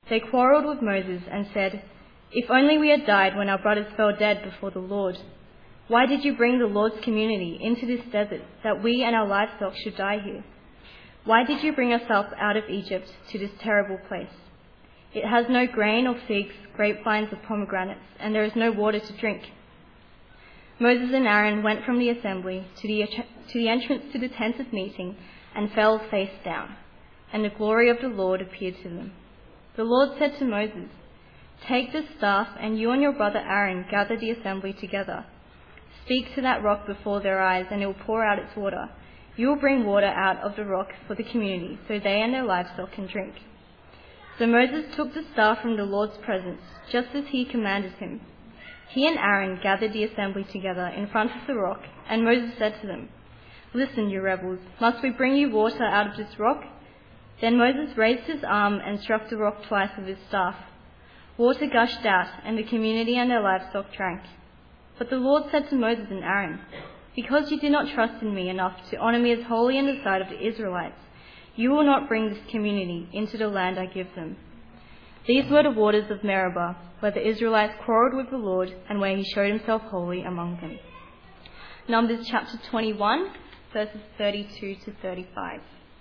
They quarrelled with Moses and said, "If only we had died when our brothers fell dead before the Lord. Why did you bring the Lord's community into this desert, that we and our livestock should die here? Why did you bring us up out of Egypt to this terrible place? It has no grain or figs, grapevines or pomegranates, and there is no water to drink." Moses and Aaron went from the assembly to the entrance to the tent of meeting and fell face down, and the glory of the Lord appeared to them. The Lord said to Moses, "Take this staff, and you and your brother Aaron gather the assembly together. Speak to that rock before their eyes, and it will pour out its water. You will bring water out of the rock for the community, so they and their livestock can drink." So Moses took the staff from the Lord's presence, just as he commanded him. He and Aaron gathered the assembly together in front of the rock, and Moses said to them, "Listen, you rebels, must we bring you water out of this rock?" Then Moses raised his arm and struck the rock twice with his staff. Water gushed out, and the community and their livestock drank. But the Lord said to Moses and Aaron, "Because you did not trust in me enough to honor me as holy in the sight of the Israelites, you will not bring this community into the land I give them." These were the waters of Meribah, where the Israelites quarrelled with the Lord and where he showed himself holy among them. Numbers chapter 21, verses 32 to 35.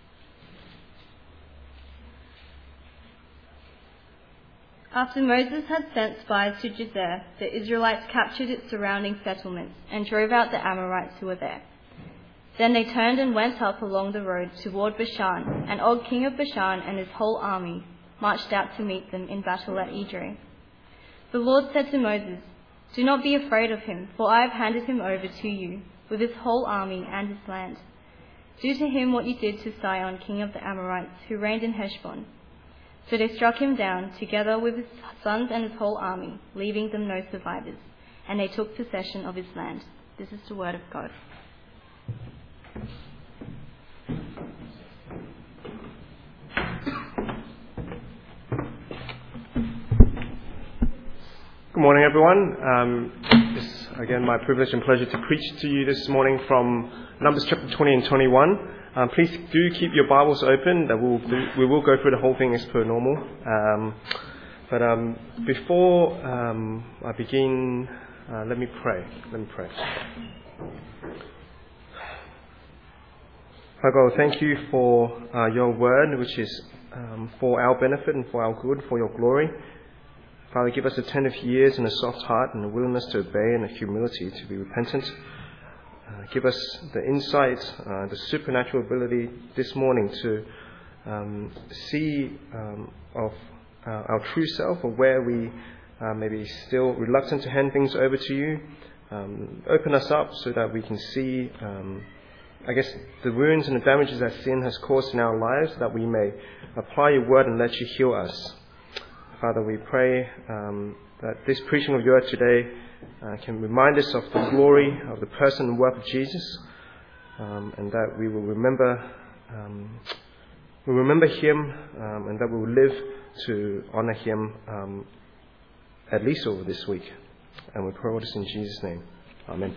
After Moses had sent spies to Jazer, the Israelites captured its surrounding settlements and drove out the Amorites who were there. Then they turned and went up along the road toward Bashan, and Og, king of Bashan, and his whole army marched out to meet them in battle at Edrei. The Lord said to Moses, "Do not be afraid of him, for I have handed him over to you, with his whole army and his land. Do to him what you did to Sihon, king of the Amorites, who reigned in Heshbon." So they struck him down, together with his sons and his whole army, leaving them no survivors, and they took possession of his land. This is the word of God. Good morning, everyone. It's again my privilege and pleasure to preach to you this morning from Numbers chapter 20 and 21. Please do keep your Bibles open. We will go through the whole thing as per normal. But before I begin, let me pray. Father God, thank you for your word, which is for our benefit and for our good, for your glory. Father, give us attentive ears and a soft heart and a willingness to obey and a humility to be repentant. Give us the insight, the supernatural ability this morning to see of our true self, or where we may be still reluctant to hand things over to you. Open us up so that we can see, the wounds and the damages that sin has caused in our lives, that we may apply your word and let you heal us. Father, we pray that this preaching of yours today can remind us of the glory of the person and work of Jesus, and that we will remember him, and that we will live to honor him at least over this week. And we pray all this in Jesus' name. Amen.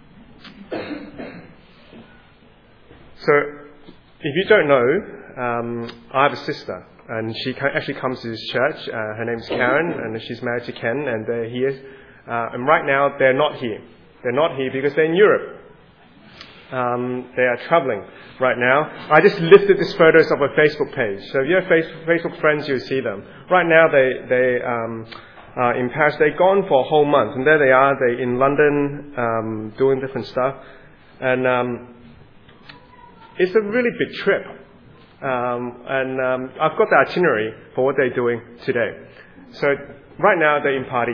So, if you don't know, I have a sister. And she actually comes to this church. Her name's Karen, and she's married to Ken, and they're here. And right now, they're not here. They're not here because they're in Europe. They are traveling right now. I just listed these photos of a Facebook page. So if you have Facebook friends, you'll see them. Right now, they in Paris. They're gone for a whole month, and there they are. They're in London doing different stuff. And it's a really big trip. I've got the itinerary for what they're doing today. So right now they're in Paris,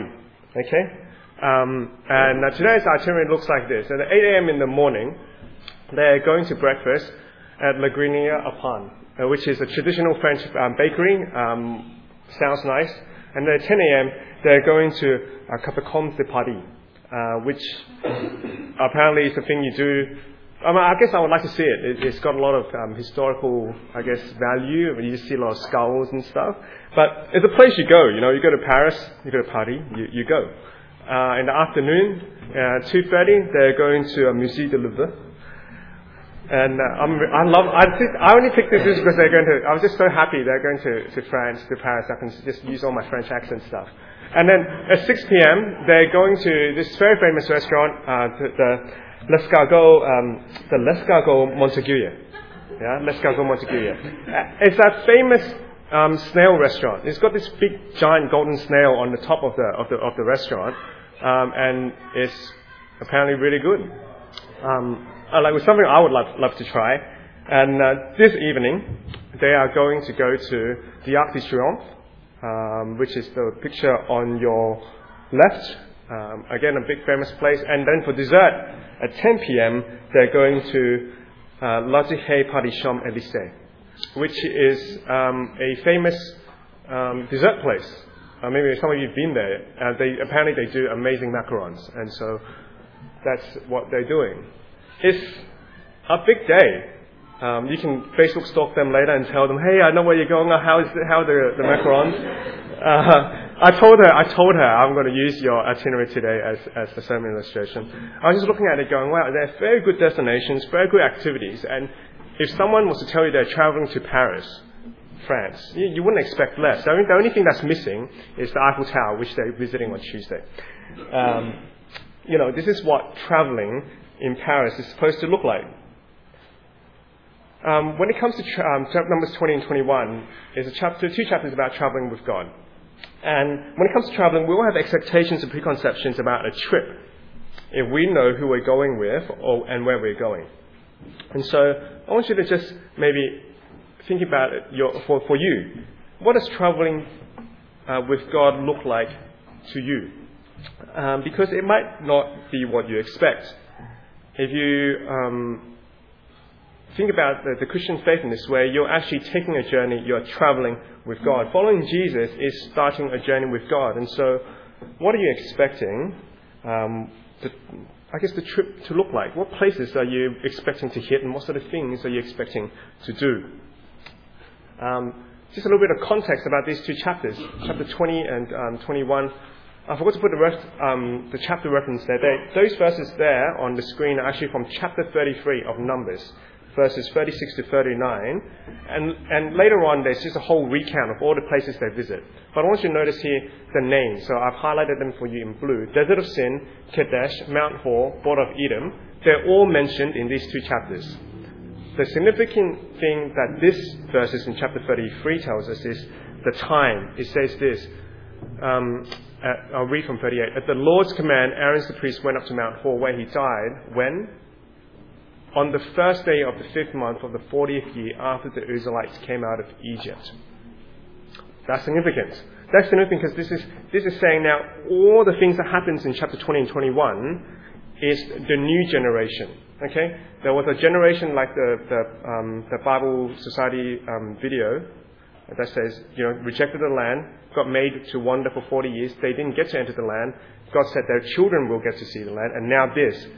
okay? Today's itinerary looks like this. At 8 a.m. in the morning, they're going to breakfast at La Grenier à Pain, which is a traditional French bakery. Sounds nice. And then at 10 a.m., they're going to Catacombe de Paris, which apparently is a thing you do. I guess I would like to see it. It's got a lot of historical, value. You just see a lot of skulls and stuff. But it's a place you go. You go to Paris, you go to Paris, you go. In the afternoon, 2:30, they're going to Musée du Louvre. And I only picked this because I was just so happy they're going to France, to Paris. I can just use all my French accent stuff. And then at 6 p.m., they're going to this very famous restaurant, the L'Escargot Montagouille. Yeah, L'Escargot Montagouille. It's that famous snail restaurant. It's got this big, giant golden snail on the top of the restaurant, and it's apparently really good. It was something I would love to try. And this evening, they are going to go to the Arc de Triomphe, which is the picture on your left. Again, a big famous place. And then for dessert, at 10 p.m., they're going to L'Atelier Party Champs-Élysées, which is a famous dessert place. Maybe some of you have been there. Apparently they do amazing macarons, and so that's what they're doing. It's a big day. You can Facebook stalk them later and tell them, hey, I know where you're going. How are the macarons? I told her I'm going to use your itinerary today as a sermon illustration. I was just looking at it going, wow, they're very good destinations, very good activities. And if someone was to tell you they're traveling to Paris, France, you wouldn't expect less. The only thing that's missing is the Eiffel Tower, which they're visiting on Tuesday. This is what traveling in Paris is supposed to look like. When it comes to Numbers 20 and 21, there's two chapters about traveling with God. And when it comes to traveling, we all have expectations and preconceptions about a trip if we know who we're going with and where we're going. And so I want you to just maybe think about it for you. What does traveling with God look like to you? Because it might not be what you expect. If you think about the Christian faith in this way, you're actually taking a journey, you're traveling with God. Following Jesus is starting a journey with God. And so what are you expecting the trip to look like? What places are you expecting to hit, and what sort of things are you expecting to do? Just a little bit of context about these two chapters, chapter 20 and 21. I forgot to put the chapter reference there. Those verses there on the screen are actually from chapter 33 of Numbers, verses 36 to 39. And later on, there's just a whole recount of all the places they visit. But I want you to notice here the names. So I've highlighted them for you in blue. Desert of Sin, Kadesh, Mount Hor, Border of Edom. They're all mentioned in these two chapters. The significant thing that this verses in chapter 33 tells us is the time. It says this. I'll read from 38. At the Lord's command, Aaron the priest went up to Mount Hor, where he died. When? On the first day of the 5th month of the 40th year after the Israelites came out of Egypt. That's significant. That's significant because this is saying now all the things that happens in chapter 20 and 21 is the new generation. Okay, there was a generation like the Bible Society video that says, rejected the land, got made to wander for 40 years. They didn't get to enter the land. God said their children will get to see the land. And now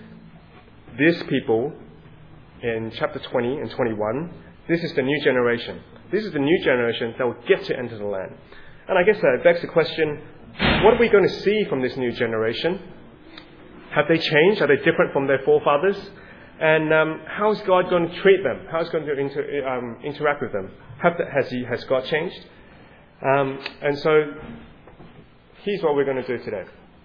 this people in chapter 20 and 21, this is the new generation. This is the new generation that will get to enter the land. And I guess that begs the question, what are we going to see from this new generation? Have they changed? Are they different from their forefathers? And how is God going to treat them? How is God going to interact with them? Has God changed? And so here's what we're going to do today.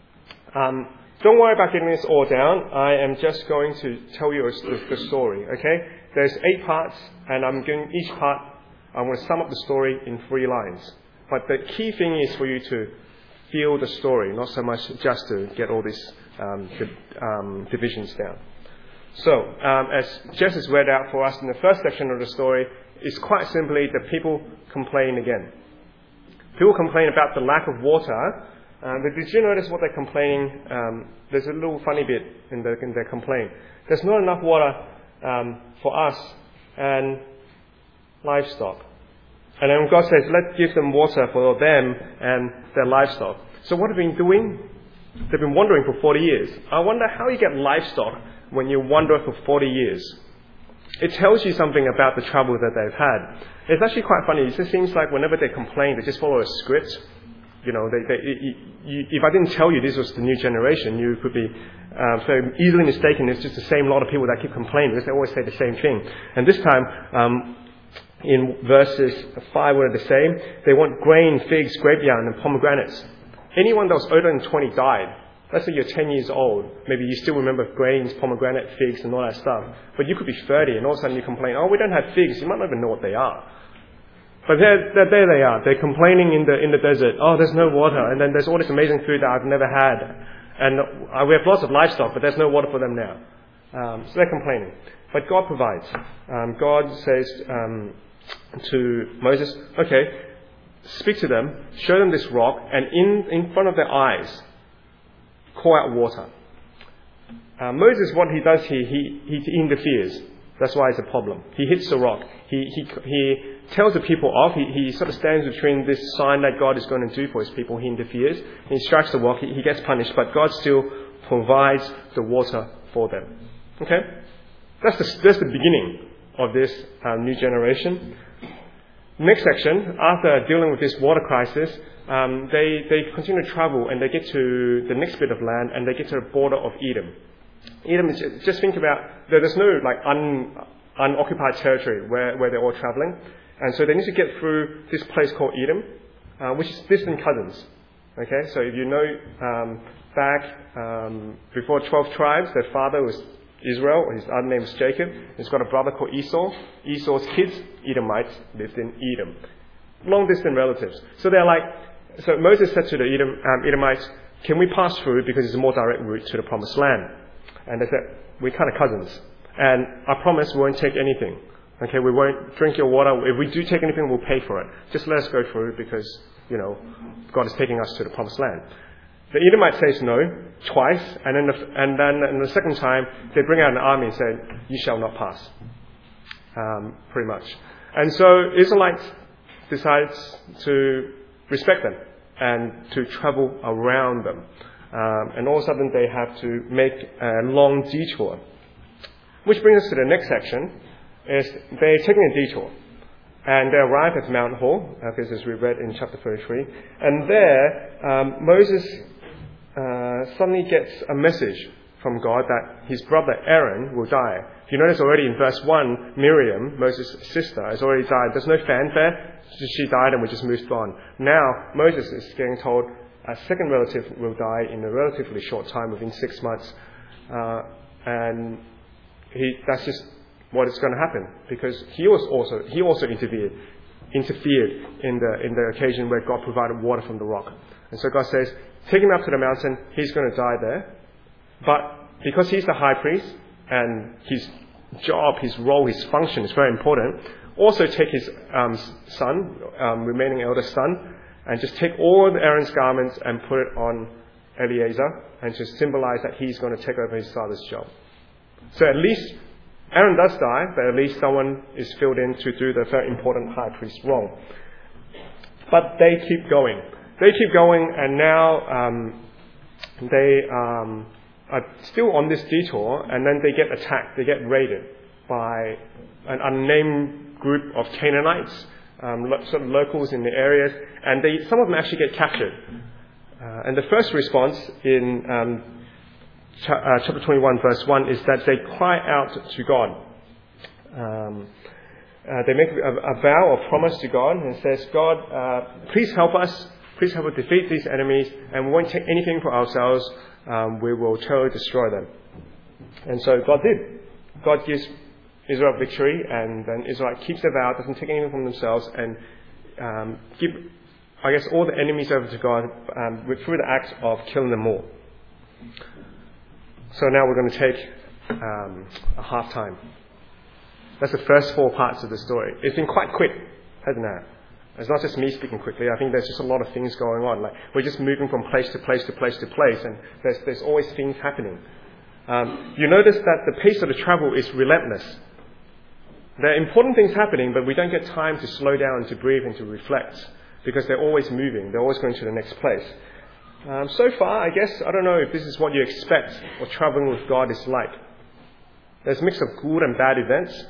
Don't worry about getting this all down. I am just going to tell you the story, okay? There's 8 parts, and I'm going to sum up the story in 3 lines. But the key thing is for you to feel the story, not so much just to get all these divisions down. So, as Jess has read out for us in the first section of the story, it's quite simply that people complain again. People complain about the lack of water. But did you notice what they're complaining? There's a little funny bit in their complaint. There's not enough water for us and livestock. And then God says, let's give them water for them and their livestock. So what have they been doing? They've been wandering for 40 years. I wonder how you get livestock when you wander for 40 years. It tells you something about the trouble that they've had. It's actually quite funny. It just seems like whenever they complain, they just follow a script. If I didn't tell you this was the new generation, you could be So easily mistaken, it's just the same lot of people that keep complaining because they always say the same thing. And this time, in verses 5 were the same. They want grain, figs, grape yarn, and pomegranates. Anyone that was older than 20 died. Let's say you're 10 years old. Maybe you still remember grains, pomegranate, figs, and all that stuff. But you could be 30, and all of a sudden you complain, oh, we don't have figs. You might not even know what they are. But there they are. They're complaining in the desert. Oh, there's no water. And then there's all this amazing food that I've never had. And we have lots of livestock, but there's no water for them now. So they're complaining. But God provides. God says to Moses, okay, speak to them, show them this rock, and in front of their eyes, pour out water. Moses, what he does here, he interferes. That's why it's a problem. He hits the rock. He tells the people off. He sort of stands between this sign that God is going to do for his people. He interferes. He strikes the rock. He gets punished. But God still provides the water for them. Okay? That's the beginning of this new generation. Next section, after dealing with this water crisis, they continue to travel and they get to the next bit of land and they get to the border of Edom. Edom is just think about there's no like unoccupied territory where they're all traveling, and so they need to get through this place called Edom, which is distant cousins. Okay, so if you know back before 12 tribes, their father was Israel, his other name is Jacob. He's got a brother called Esau. Esau's kids, Edomites, lived in Edom. Long distant relatives. So so Moses said to the Edomites, can we pass through because it's a more direct route to the promised land? And they said, we're kind of cousins. And I promise we won't take anything. Okay, we won't drink your water. If we do take anything, we'll pay for it. Just let us go through because, God is taking us to the promised land. The Edomite says no twice, and then the second time they bring out an army and say, "You shall not pass." Pretty much, and so Israelites decides to respect them and to travel around them, and all of a sudden they have to make a long detour, which brings us to the next section. Is they're taking a detour. And they arrive at Mount Hor, as we read in chapter 33. And there, Moses suddenly gets a message from God that his brother Aaron will die. You notice already in verse 1, Miriam, Moses' sister, has already died. There's no fanfare. She died and we just moved on. Now, Moses is getting told a second relative will die in a relatively short time, within 6 months. And that's just what is going to happen, because he also interfered in the occasion where God provided water from the rock. And so God says, take him up to the mountain, he's going to die there. But because he's the high priest and his job, his role, his function is very important, also take his son, remaining eldest son, and just take all of Aaron's garments and put it on Eleazar, and to symbolize that he's going to take over his father's job. So at least Aaron does die, but at least someone is filled in to do the very important high priest role. But they keep going. And now they are still on this detour, and then they get attacked. They get raided by an unnamed group of Canaanites, sort of locals in the areas, and some of them actually get captured. And the first response in chapter 21, verse 1, is that they cry out to God. They make a vow or promise to God and says, God, please help us. Please help us defeat these enemies, and we won't take anything for ourselves. We will totally destroy them. And so God did. God gives Israel victory, and then Israel keeps their vow, doesn't take anything from themselves, and give, all the enemies over to God through the act of killing them all. So now we're going to take a half time. That's the first 4 parts of the story. It's been quite quick, hasn't it? It's not just me speaking quickly. I think there's just a lot of things going on. Like we're just moving from place to place to place to place, and there's always things happening. You notice that the pace of the travel is relentless. There are important things happening, but we don't get time to slow down, to breathe, and to reflect, because they're always moving. They're always going to the next place. So far, I don't know if this is what you expect what traveling with God is like. There's a mix of good and bad events.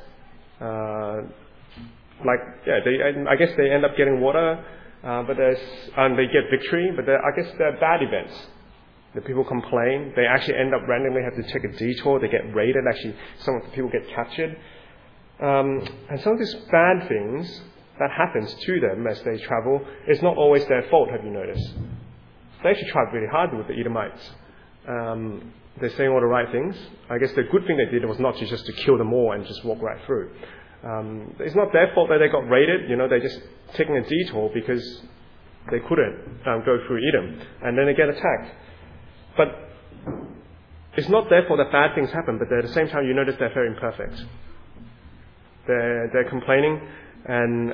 They end up getting water, and they get victory, but there are bad events. The people complain. They actually end up randomly have to take a detour. They get raided. Actually, some of the people get captured. And some of these bad things that happens to them as they travel is not always their fault, have you noticed? They actually tried really hard with the Edomites. They're saying all the right things. I guess the good thing they did was not just to kill them all and just walk right through. It's not their fault that they got raided. They're just taking a detour because they couldn't go through Edom. And then they get attacked. But it's not their fault that bad things happen, but at the same time you notice they're very imperfect. They're complaining, and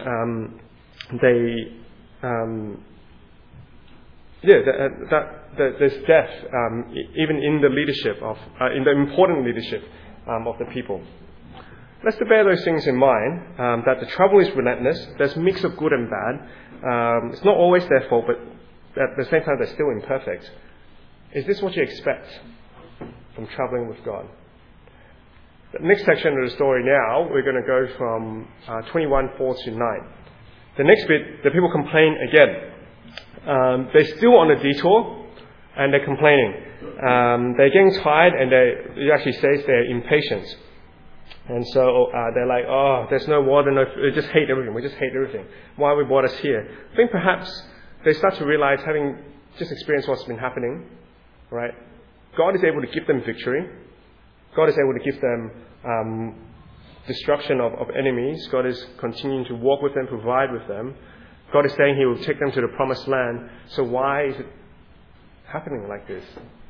there's death even in the leadership in the important leadership of the people. Let's bear those things in mind, that the trouble is relentless. There's a mix of good and bad. It's not always their fault, but at the same time they're still imperfect. Is this what you expect from traveling with God? The next section of the story now, we're going to go from 21:4 to 9. The next bit, the people complain again. They're still on a detour, and they're complaining. They're getting tired, and it actually says they're impatient. And so they're like, there's no water, we just hate everything. We just hate everything. Why we brought us here? I think perhaps they start to realize, having just experienced what's been happening, right? God is able to give them victory. God is able to give them destruction of enemies. God is continuing to walk with them, provide with them. God is saying He will take them to the promised land. So why is it happening like this?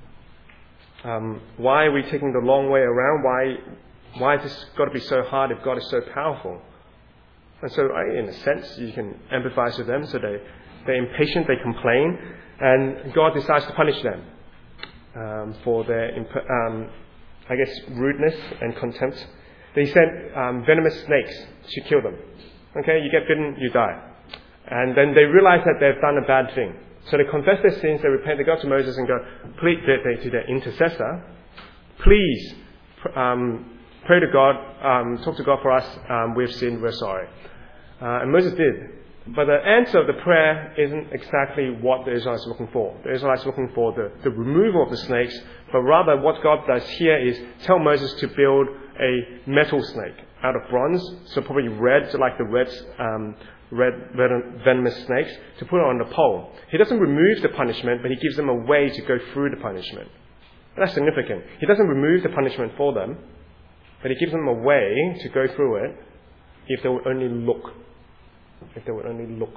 Why are we taking the long way around? Why has this got to be so hard if God is so powerful? And so, in a sense, you can empathize with them. So they're impatient, they complain, and God decides to punish them for their, rudeness and contempt. They sent venomous snakes to kill them. Okay, you get bitten, you die. And then they realize that they've done a bad thing. So they confess their sins, they repent, they go to Moses and go, please, to their intercessor, please pray to God, talk to God for us, we've sinned, we're sorry. And Moses did. But the answer of the prayer isn't exactly what the Israelites are looking for. The Israelites are looking for the removal of the snakes, but rather what God does here is tell Moses to build a metal snake out of bronze, so probably red, so like the red venomous snakes, to put it on the pole. He doesn't remove the punishment, but he gives them a way to go through the punishment. That's significant. He doesn't remove the punishment for them, but he gives them a way to go through it if they would only look. If they would only look.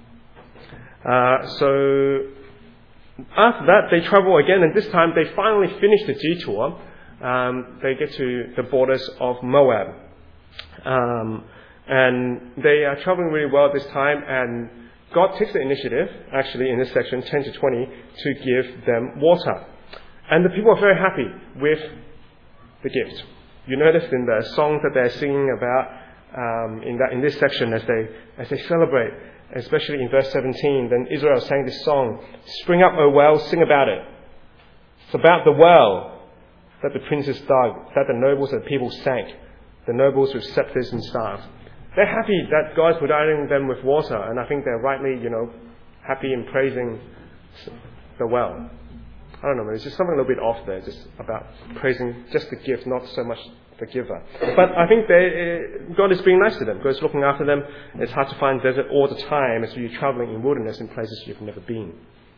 So after that, they travel again, and this time they finally finish the detour. They get to the borders of Moab. And they are traveling really well this time, and God takes the initiative, actually in this section, 10 to 20, to give them water. And the people are very happy with the gift. You notice in the songs that they're singing about in this section as they celebrate, especially in verse 17, then Israel sang this song, "Spring up, O well, sing about it. It's about the well that the princes dug, that the nobles of the people sank, the nobles with scepters and staffs." They're happy that God's providing them with water, and I think they're rightly, happy in praising the well. I don't know, there's just something a little bit off there, just about praising just the gift, not so much the giver. But I think God is being nice to them. God is looking after them. It's hard to find desert all the time as you're traveling in wilderness in places you've never been.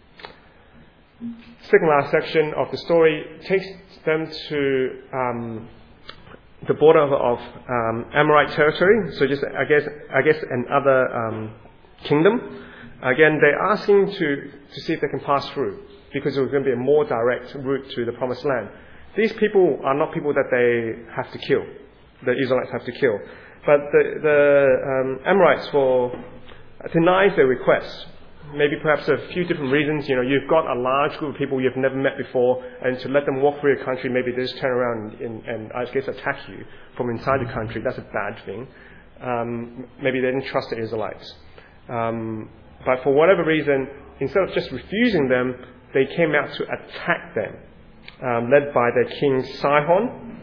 Second last section of the story takes them to the border of Amorite territory. So just I guess another kingdom. Again, they're asking to see if they can pass through, because there's going to be a more direct route to the promised land. These people are not people that they have to kill, the Israelites have to kill. But the Amorites denies their request. Maybe perhaps a few different reasons. You've got a large group of people you've never met before, and to let them walk through your country, maybe they just turn around and I guess attack you from inside the country. That's a bad thing. Maybe they didn't trust the Israelites. But for whatever reason, instead of just refusing them, they came out to attack them, led by their king Sihon.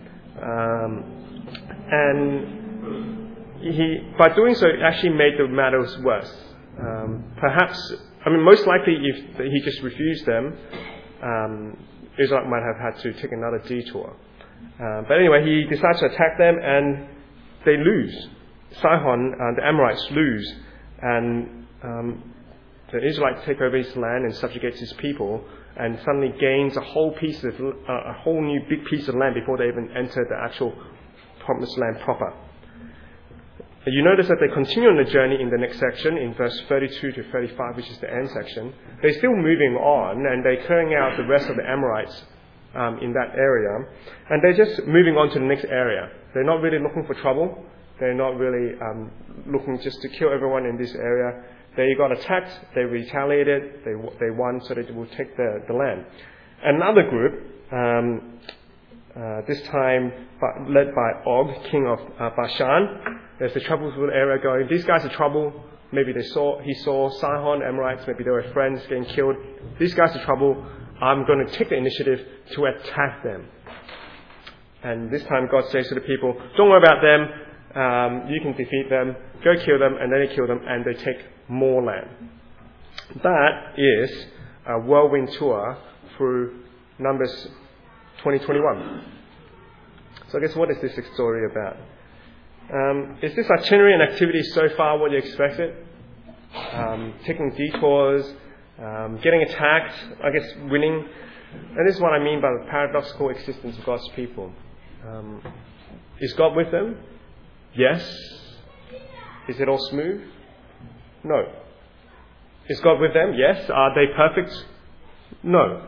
And by doing so, it actually made the matters worse. Most likely if he just refused them, Israel might have had to take another detour. But anyway, he decides to attack them, and they lose. Sihon and the Amorites lose, and the Israelites take over his land and subjugates his people, and suddenly gains a whole new big piece of land before they even enter the actual promised land proper. You notice that they continue on the journey in the next section, in verse 32 to 35, which is the end section. They're still moving on, and they're clearing out the rest of the Amorites in that area. And they're just moving on to the next area. They're not really looking for trouble. They're not really looking just to kill everyone in this area. They got attacked, they retaliated, they won, so they will take the land. Another group, this time led by Og, king of Bashan. There's the troublesome area going. These guys are trouble. Maybe he saw Sihon, Amorites. Maybe they were friends getting killed. These guys are trouble. I'm going to take the initiative to attack them. And this time God says to the people, don't worry about them. You can defeat them. Go kill them. And then they kill them and they take more land. That is a whirlwind tour through Numbers 2021. So I guess what is this story about? Is this itinerary and activity so far what you expected? Taking detours, getting attacked, I guess winning. And this is what I mean by the paradoxical existence of God's people. Is God with them? Yes. Is it all smooth? No. Is God with them? Yes. Are they perfect? No.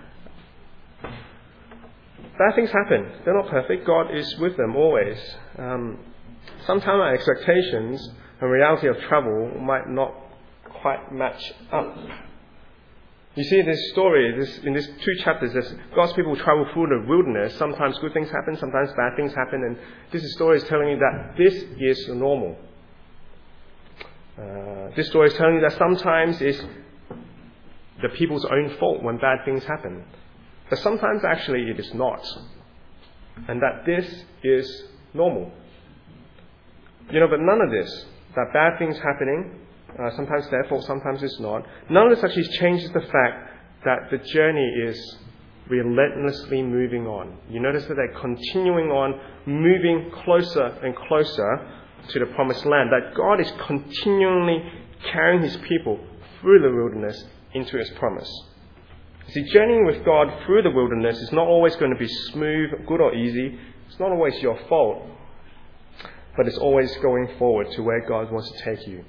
Bad things happen. They're not perfect. God is with them always. Sometimes our expectations and reality of travel might not quite match up. You see this story, in these 2 chapters, God's people travel through the wilderness. Sometimes good things happen, sometimes bad things happen, and this story is telling you that this is normal. This story is telling you that sometimes it's the people's own fault when bad things happen. But sometimes actually it is not. And that this is normal. But none of this, that bad things happening, sometimes their fault, sometimes it's not, none of this actually changes the fact that the journey is relentlessly moving on. You notice that they're continuing on, moving closer and closer to the promised land, that God is continually carrying his people through the wilderness into his promise. See, journeying with God through the wilderness is not always going to be smooth, good or easy. It's not always your fault. But it's always going forward to where God wants to take you.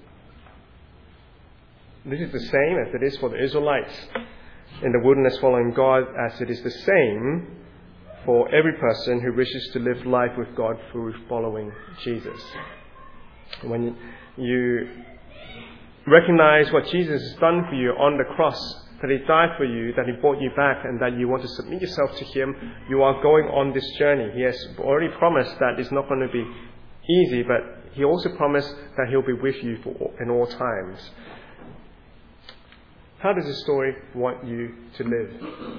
This is the same as it is for the Israelites in the wilderness following God, as it is the same for every person who wishes to live life with God through following Jesus. When you recognize what Jesus has done for you on the cross, that he died for you, that he brought you back, and that you want to submit yourself to him, you are going on this journey. He has already promised that it's not going to be easy, but he also promised that he'll be with you in all times. How does this story want you to live?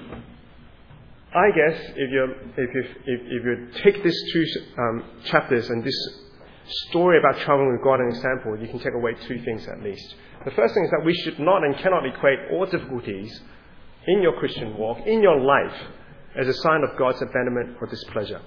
I guess if you take these 2 chapters and this story about traveling with God as an example, you can take away 2 things at least. The first thing is that we should not and cannot equate all difficulties in your Christian walk, in your life, as a sign of God's abandonment or displeasure.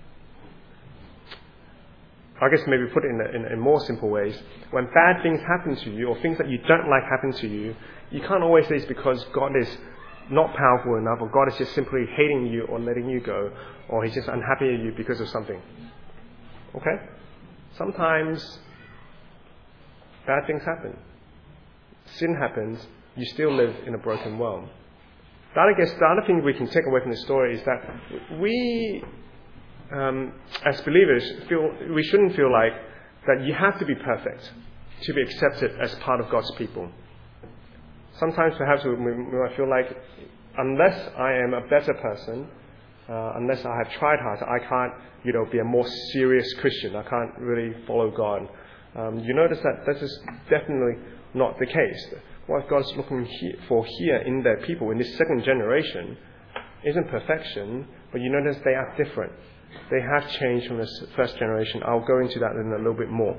I guess maybe put it in more simple ways. When bad things happen to you, or things that you don't like happen to you, you can't always say it's because God is not powerful enough, or God is just simply hating you or letting you go, or he's just unhappy at you because of something. Okay? Sometimes bad things happen. Sin happens. You still live in a broken world. I guess the other thing we can take away from this story is that we, as believers, we shouldn't feel like that you have to be perfect to be accepted as part of God's people. Sometimes perhaps we might feel like unless I am a better person, unless I have tried hard, I can't, be a more serious Christian. I can't really follow God. You notice that this is definitely not the case. What God's looking for here in their people, in this second generation, isn't perfection, but you notice they are different. They have changed from the first generation. I'll go into that in a little bit more.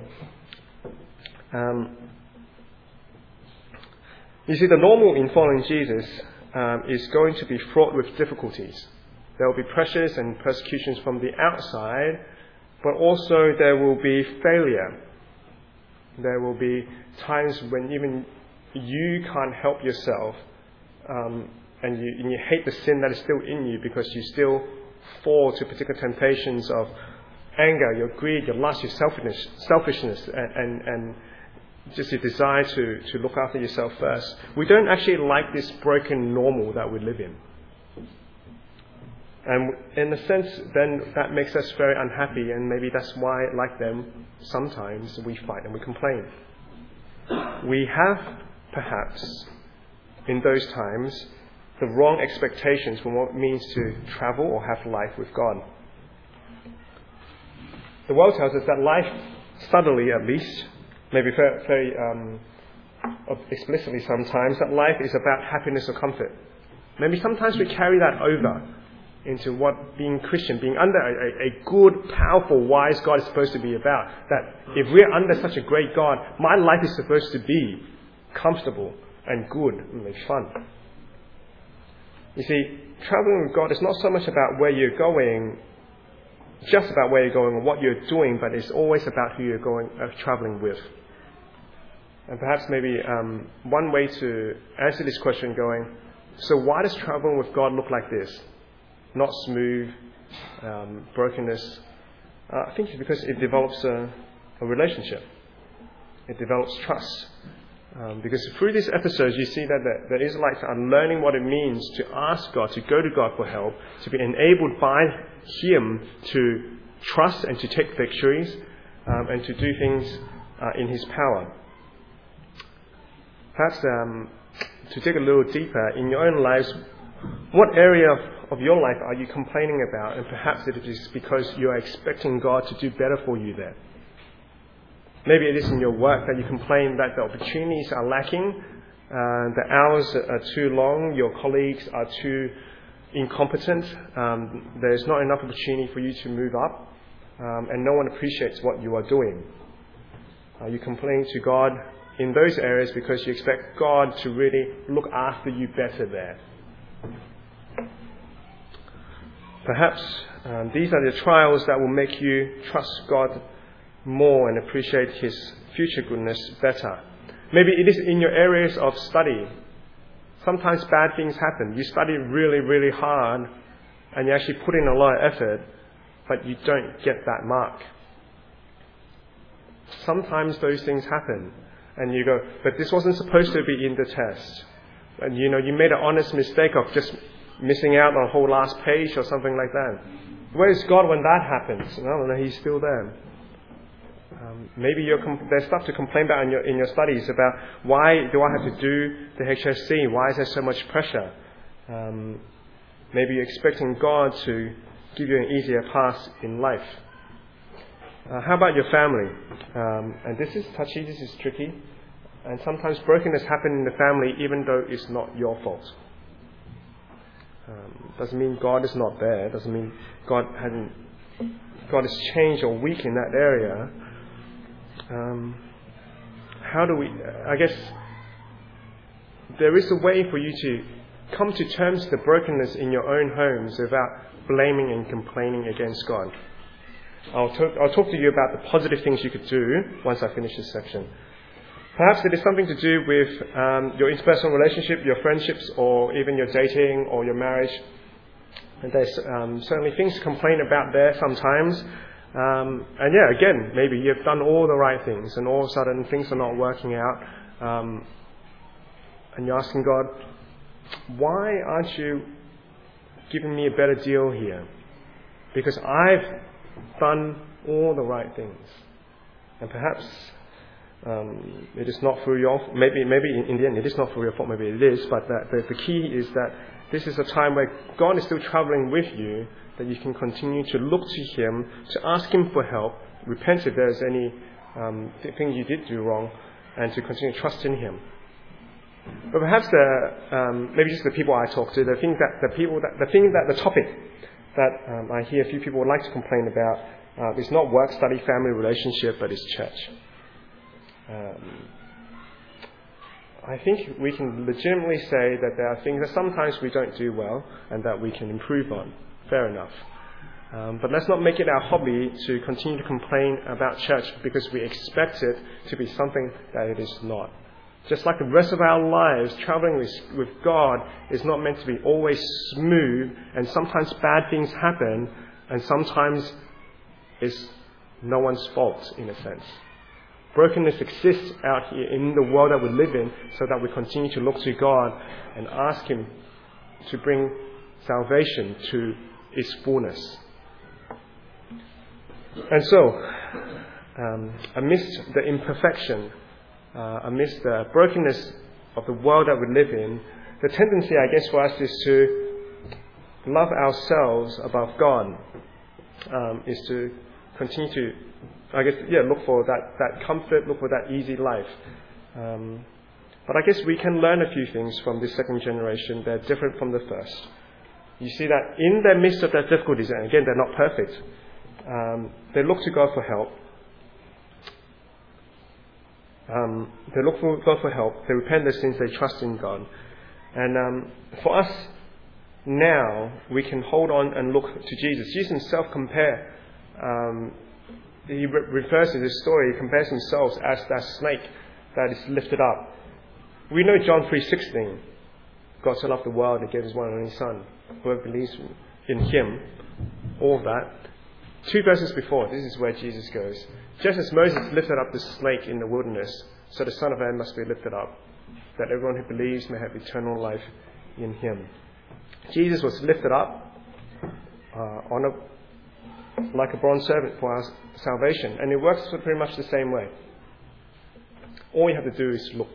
You see, the normal in following Jesus is going to be fraught with difficulties. There will be pressures and persecutions from the outside, but also there will be failure. There will be times when even you can't help yourself, and you hate the sin that is still in you because you still fall to particular temptations of anger, your greed, your lust, your selfishness, and just a desire to look after yourself first. We don't actually like this broken normal that we live in. And in a sense, then that makes us very unhappy, and maybe that's why, like them, sometimes we fight and we complain. We have, perhaps, in those times, the wrong expectations for what it means to travel or have life with God. The world tells us that life, subtly at least, maybe very explicitly sometimes, that life is about happiness or comfort. Maybe sometimes we carry that over into what being Christian, being under a good, powerful, wise God is supposed to be about. That if we're under such a great God, my life is supposed to be comfortable and good and fun. You see, traveling with God is not so much about where you're going, just about where you're going or what you're doing, but it's always about who you're traveling with. And perhaps maybe one way to answer this question going, so why does traveling with God look like this? Not smooth, brokenness. I think it's because it develops a relationship. It develops trust. Because through these episodes, you see that the Israelites are learning what it means to ask God, to go to God for help, to be enabled by Him to trust and to take victories, and to do things in His power. Perhaps to dig a little deeper, in your own lives, what area of your life are you complaining about? And perhaps it is because you are expecting God to do better for you there. Maybe it is in your work that you complain that the opportunities are lacking, the hours are too long, your colleagues are too incompetent, there's not enough opportunity for you to move up, and no one appreciates what you are doing. You complain to God in those areas because you expect God to really look after you better there. Perhaps these are the trials that will make you trust God more and appreciate His future goodness better. Maybe it is in your areas of study. Sometimes bad things happen. You study really, really hard and you actually put in a lot of effort, but you don't get that mark. Sometimes those things happen and you go, but this wasn't supposed to be in the test. And you made an honest mistake of just missing out on a whole last page or something like that. Where is God when that happens? No, He's still there. Maybe there's stuff to complain about in your studies about why do I have to do the HSC? Why is there so much pressure? Maybe you're expecting God to give you an easier path in life. How about your family? And this is touchy, this is tricky. And sometimes brokenness happens in the family even though it's not your fault. Doesn't mean God is not there. Doesn't mean God has changed or weak in that area. How do we... I guess there is a way for you to come to terms with the brokenness in your own homes without blaming and complaining against God. I'll talk to you about the positive things you could do once I finish this section. Perhaps it is something to do with your interpersonal relationship, your friendships, or even your dating or your marriage. And there's certainly things to complain about there sometimes. And again, maybe you've done all the right things and all of a sudden things are not working out. And you're asking God, why aren't you giving me a better deal here? Because I've done all the right things. And perhaps it is not through your... Maybe in the end it is not through your fault, maybe it is, but the key is that this is a time where God is still traveling with you, that you can continue to look to Him, to ask Him for help, repent if there's any thing you did do wrong, and to continue to trust in Him. But perhaps maybe just the people I talk to, the topic that I hear a few people would like to complain about is not work, study, family, relationship, but it's church. I think we can legitimately say that there are things that sometimes we don't do well and that we can improve on. Fair enough. But let's not make it our hobby to continue to complain about church because we expect it to be something that it is not. Just like the rest of our lives, traveling with God is not meant to be always smooth, and sometimes bad things happen, and sometimes it's no one's fault in a sense. Brokenness exists out here in the world that we live in, so that we continue to look to God and ask Him to bring salvation to its fullness. And so, amidst the imperfection, amidst the brokenness of the world that we live in, the tendency, I guess, for us is to love ourselves above God, is to continue to, look for that comfort, look for that easy life. But I guess we can learn a few things from this second generation. They're different from the first. You see that in the midst of their difficulties, and again, they're not perfect, they look to God for help. They look for God for help. They repent their sins. They trust in God. And for us now, we can hold on and look to Jesus. Jesus himself he refers to this story. He compares himself as that snake that is lifted up. We know John 3:16. God so loved the world, He gave His one and only Son. Whoever believes in Him, all that. 2 verses before, this is where Jesus goes. Just as Moses lifted up the snake in the wilderness, so the Son of Man must be lifted up, that everyone who believes may have eternal life in Him. Jesus was lifted up like a bronze servant for our salvation, and it works pretty much the same way. All you have to do is look.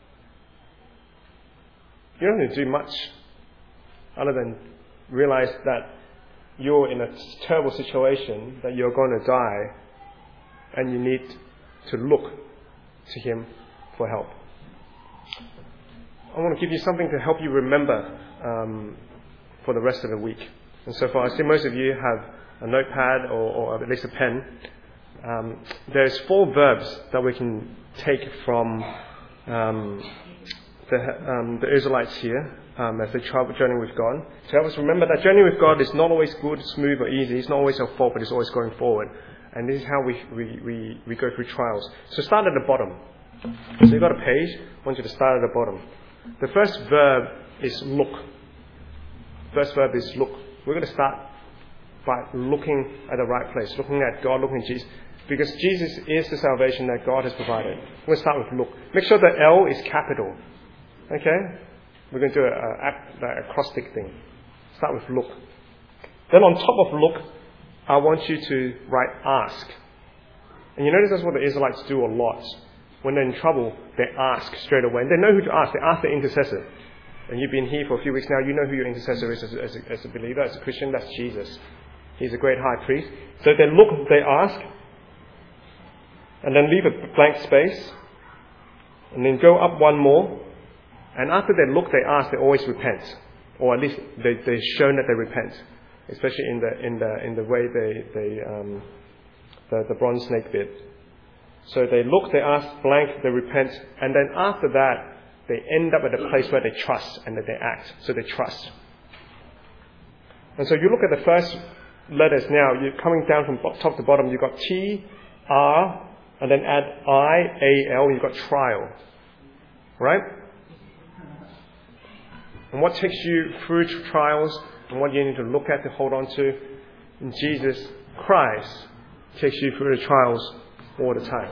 You don't have to do much other than realize that you're in a terrible situation, that you're going to die, and you need to look to Him for help. I want to give you something to help you remember for the rest of the week. And so far, I see most of you have a notepad or at least a pen. There's 4 verbs that we can take from the Israelites here as they travel journeying with God. To help us remember that journey with God is not always good, smooth or easy. It's not always our fault, but it's always going forward. And this is how we go through trials. So start at the bottom. So you've got a page. I want you to start at the bottom. The first verb is look. First verb is look. We're going to start by looking at the right place, looking at God, looking at Jesus. Because Jesus is the salvation that God has provided. We're going to start with look. Make sure the L is capital. Okay? We're going to do an acrostic thing. Start with look. Then on top of look, I want you to write ask. And you notice that's what the Israelites do a lot. When they're in trouble, they ask straight away. And they know who to ask. They ask the intercessor. And you've been here for a few weeks now. You know who your intercessor is as a believer, as a Christian. That's Jesus. He's a great high priest. So they look, they ask, and then leave a blank space, and then go up one more. And after they look, they ask, they always repent, or at least they've shown that they repent, especially in the way the bronze snake did. So they look, they ask, blank, they repent, and then after that, they end up at a place where they trust and that they act. So they trust. And so you look at the first letters now. You're coming down from top to bottom. You've got T, R, and then add I, A, L. You've got trial. Right? And what takes you through trials and what you need to look at to hold on to? In Jesus Christ takes you through the trials all the time.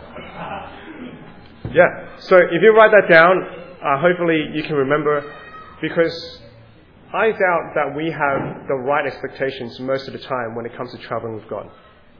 Yeah. So if you write that down, hopefully you can remember, because I doubt that we have the right expectations most of the time when it comes to traveling with God.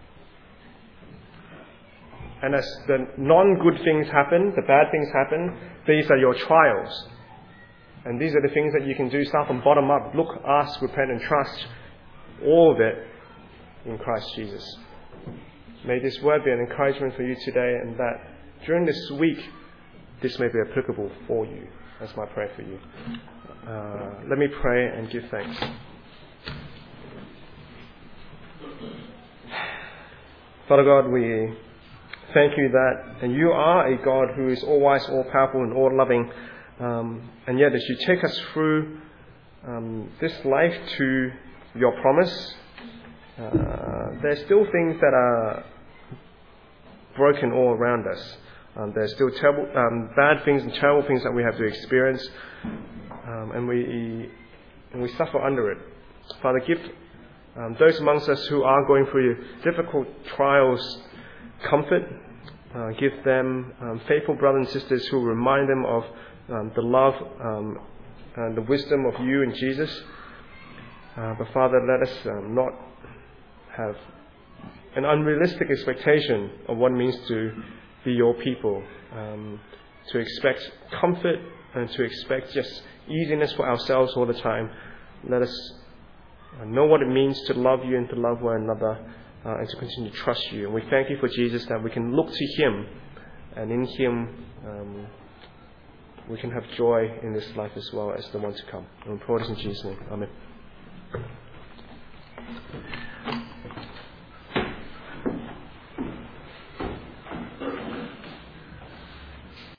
And as the non-good things happen, the bad things happen, these are your trials. And these are the things that you can do, start from bottom up. Look, ask, repent and trust. All of it in Christ Jesus. May this word be an encouragement for you today, and that during this week, this may be applicable for you. That's my prayer for you. Let me pray and give thanks. Father God, we thank you that, and you are a God who is all-wise, all-powerful and all-loving, And yet, as you take us through this life to your promise, there's still things that are broken all around us. There's still terrible, bad things and terrible things that we have to experience, and we suffer under it. Father, give those amongst us who are going through difficult trials comfort. Give them faithful brothers and sisters who remind them of the love and the wisdom of you and Jesus. But Father, let us not have an unrealistic expectation of what it means to be your people, to expect comfort and to expect just easiness for ourselves all the time. Let us know what it means to love you and to love one another, and to continue to trust you. And we thank you for Jesus, that we can look to him, and in him we can have joy in this life as well as the one to come. And we pray this in Jesus' name. Amen.